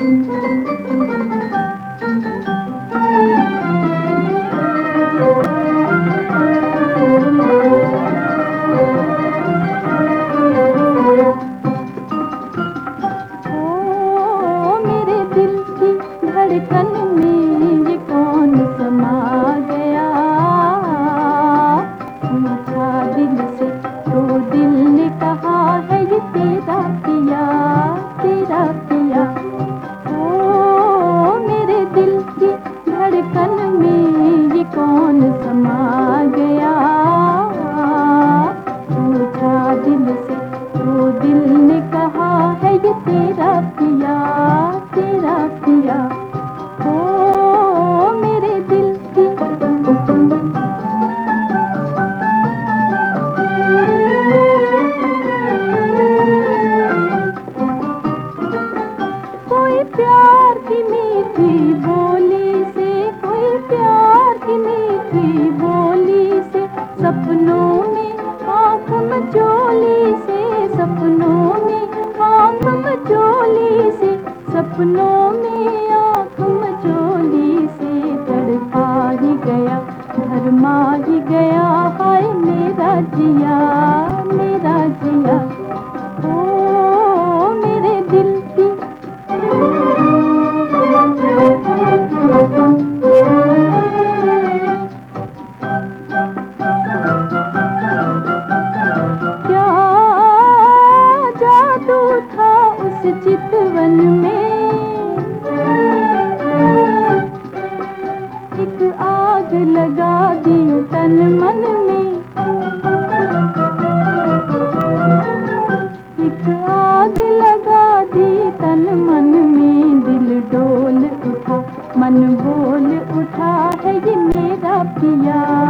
धड़कन में ये कौन समा गया, पूछा दिल से तो दिल ने कहा है ये तेरा पिया, तेरा पिया। ओ मेरे दिल की धड़कन में ये कौन समा गया, पूछा दिल से तो दिल ने कहा है ये तेरा पिया, तेरा पिया। ओ मेरे दिल की कोई प्यार की मीठी बोली से, कोई प्यार की मीठी बोली से, सपनों में आँख मचोली से, सपनों में आँख मचोली से, सपनों में आँख मचोली से, तड़पा ही गया धर्मा ही गया, हाय मेरा जिया, मेरा जिया। ओ मेरे दिल की क्या जादू था उस चितवन में, एक आग लगा दी तन मन में, एक आग लगा दी तन मन में, दिल डोल उठा मन बोल उठा है ये मेरा पिया।